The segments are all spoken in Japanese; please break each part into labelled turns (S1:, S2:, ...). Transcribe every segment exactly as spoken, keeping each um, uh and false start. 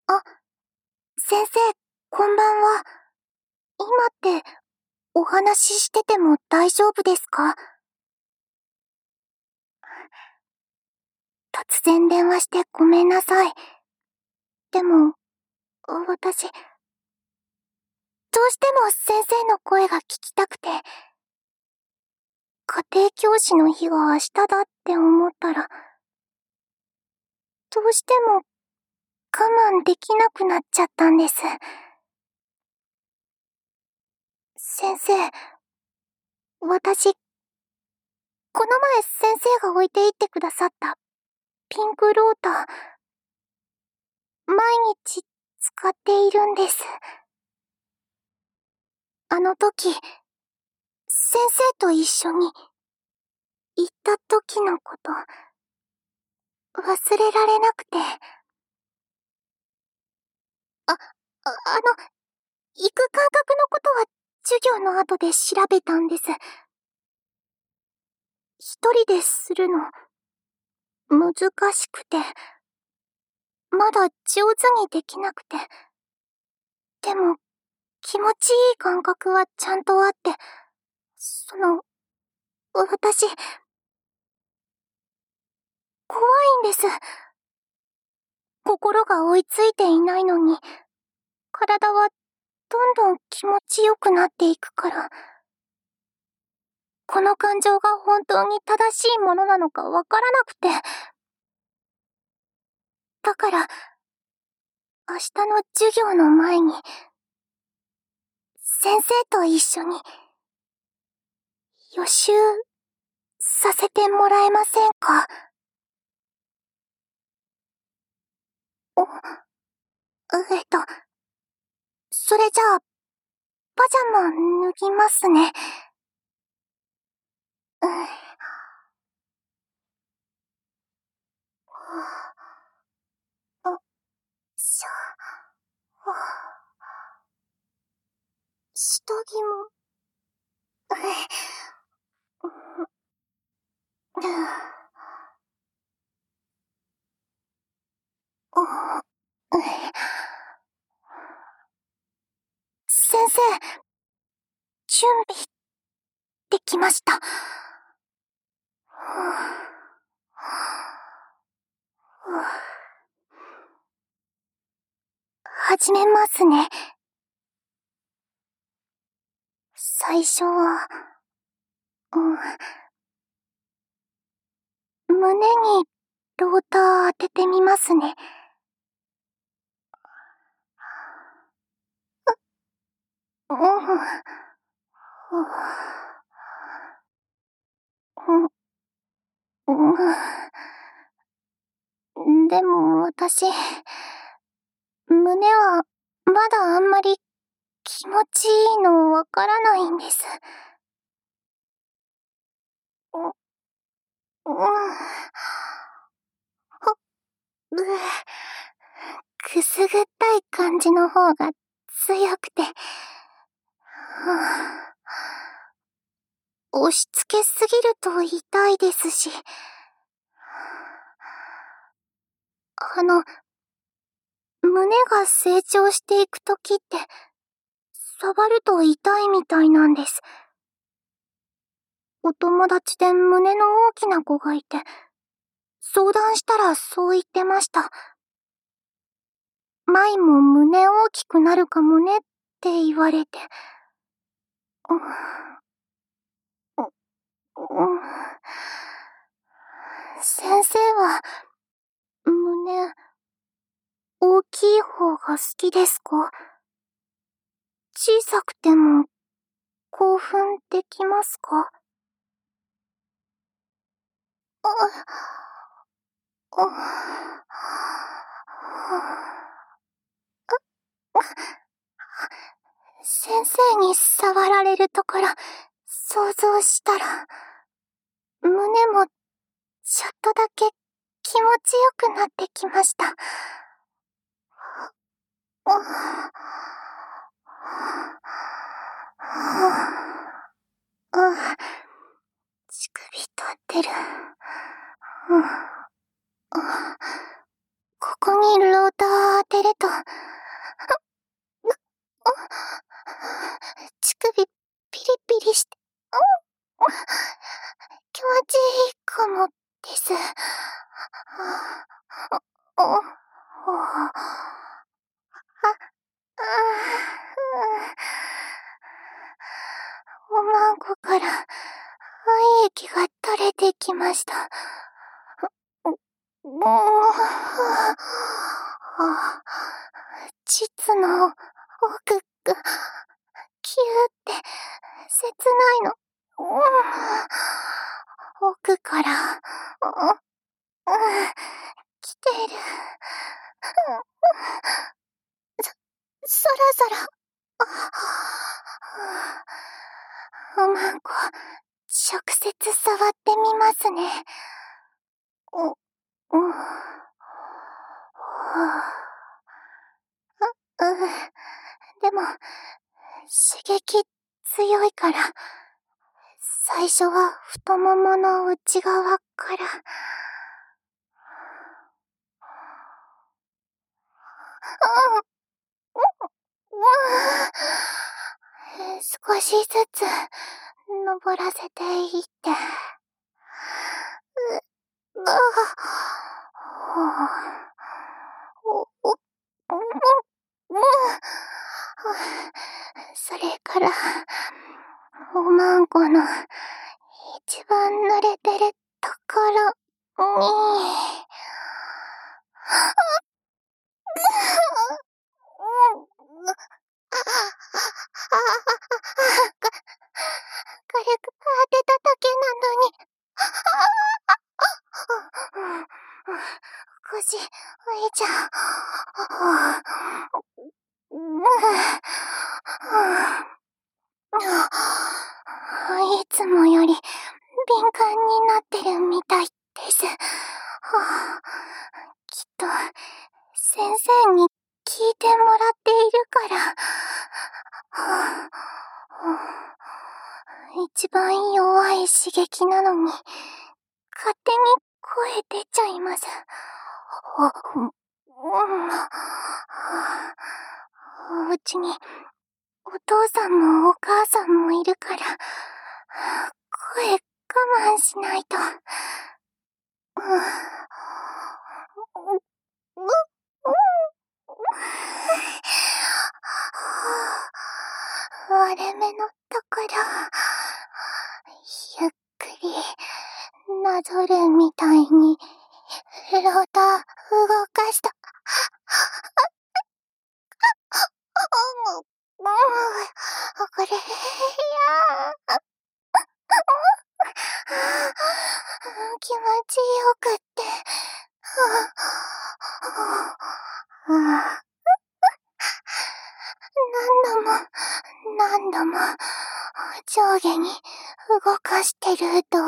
S1: あ、先生、こんばんは。今って、お話ししてても大丈夫ですか？突然電話してごめんなさい。でも、私、どうしても先生の声が聞きたくて、家庭教師の日が明日だって思ったら、どうしても我慢できなくなっちゃったんです。先生、私、この前先生が置いていってくださったピンクローター、毎日使っているんです。あの時、先生と一緒に行った時のこと、忘れられなくて。あ、あ、あの、行く感覚のことは授業の後で調べたんです。一人でするの、難しくて、まだ上手にできなくて。でも、気持ちいい感覚はちゃんとあって、その、私、怖いんです。心が追いついていないのに、体はどんどん気持ちよくなっていくから。この感情が本当に正しいものなのかわからなくて。だから、明日の授業の前に、先生と一緒に、予習、させてもらえませんか？お、えっと、それじゃあ、パジャマ脱ぎますね。うん。あ、しゃ、は下着も、うん、先生、準備できました。始めますね。最初は、うん、胸にローター当ててみますね。うん、うん、うん、でも私、胸はまだあんまり気持ちいいのわからないんです。うん、うん、うくすぐったい感じの方が強くて、押し付けすぎると痛いですし、あの、胸が成長していくときって、触ると痛いみたいなんです。お友達で胸の大きな子がいて、相談したらそう言ってました。舞も胸大きくなるかもねって言われて。うん、うん、先生は、胸、大きい方が好きですか？小さくても、興奮できますか？あ、先生に触られるところ、想像したら、胸も、ちょっとだけ気持ちよくなってきました。乳首立ってる。ここにローター当てると、乳首ピリピリして、気持ちいいかもです。おまんこから愛液が垂れてきました。膣の奥がキューって切ないの。奥から、来てる。そ、そろそろ。おまんこ、直接触ってみますね。お、うん。う、うん。でも、刺激強いから、最初は太ももの内側から。少しずつ登らせていって。う、あ、お、お、それから、おまんこの一番濡れてるところに、軽く当てただけなのに、腰浮いちゃう。いつもより敏感になってるみたいです。きっと先生に聞いてもらっているから。一番弱い刺激なのに、勝手に声出ちゃいます。お家にお父さんもお母さんもいるから、声我慢しないと。割れ目のところ、ゆっくりなぞるみたいにローター動かした。これ、いや気持ちよくって。何度も、何度も、上下に動かしてると、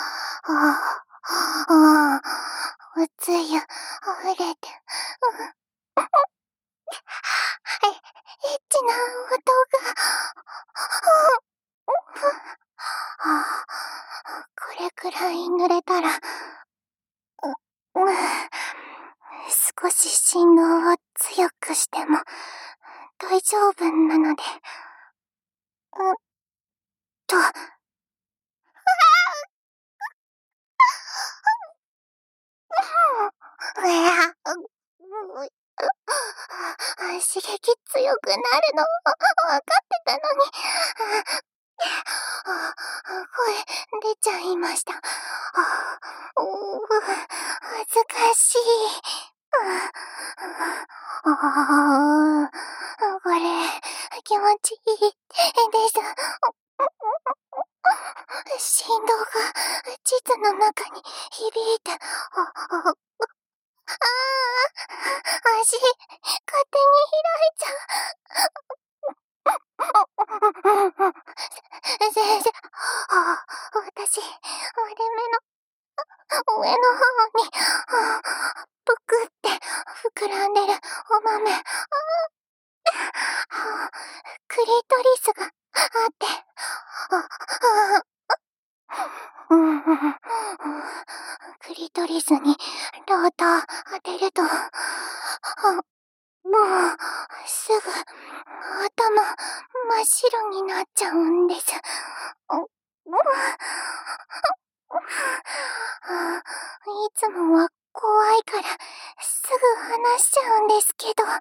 S1: おつゆ溢れて、エッチな音が、これくらい濡れたら、少し振動を強くしても大丈夫なので、うんと、刺激強くなるの分かってたのに、声出ちゃいました。恥ずかしい。これ、気持ちいいです。振動が膣の中に響いて、ああ、足、勝手に開いちゃう。先生、私、割れ目の上の方に、ぷくって膨らんでるお豆、クリトリスがあって、クリトリスにローター当てると、 あ、もう、すぐ、頭、真っ白になっちゃうんです。いつもは怖いから、すぐ話しちゃうんですけど。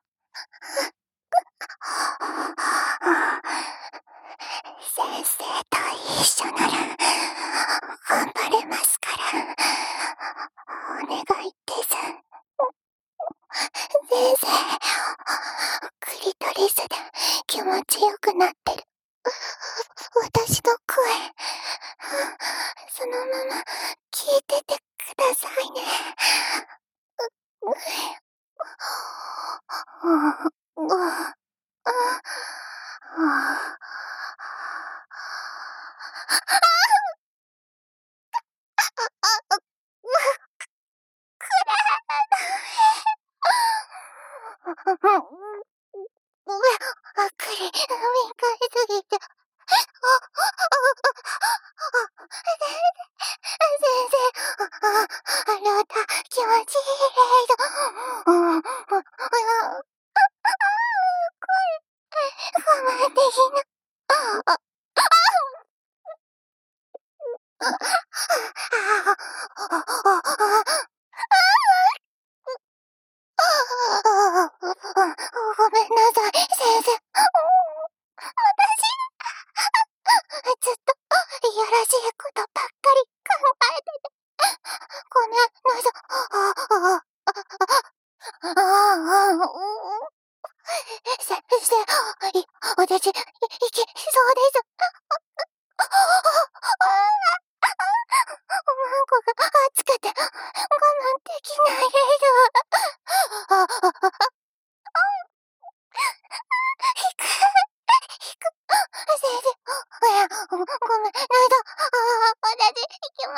S1: 先生と一緒なら、頑張れますから。お願いです。先生、クリトリスで気持ちよくなってる。私の声、そのまま聞いててくださいね。あくり、敏感すぎて。先生、あなた、気持ちいいけど、うん、声、我慢できない。ごめんなさい、先生。私、ずっと、いやらしいことばっかり考えてて。ごめんなさい。ああ、ああ、先生、い、私、い、いけそうです。マンコが熱くて、我慢できないです。あ、あ、あ、引く、引く、先生、いや、ごめんなさい。あ、私、行きます。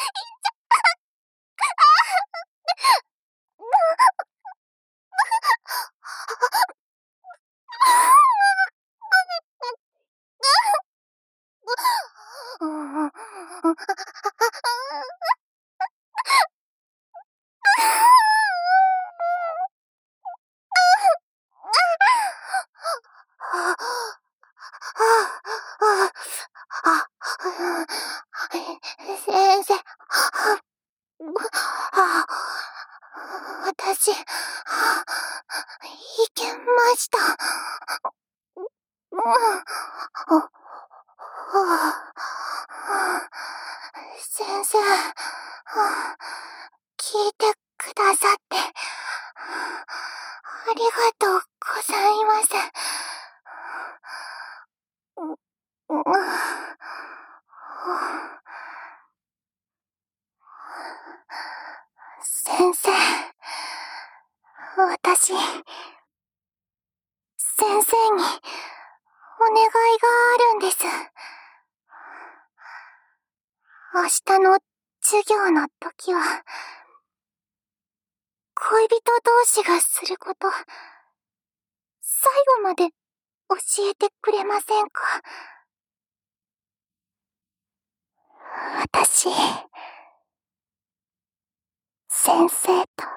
S1: 先生、私、いけました。先生、聞いてくださって、ありがとうございます。先生、私、先生にお願いがあるんです。明日の授業の時は、恋人同士がすること、最後まで教えてくれませんか？私、先生と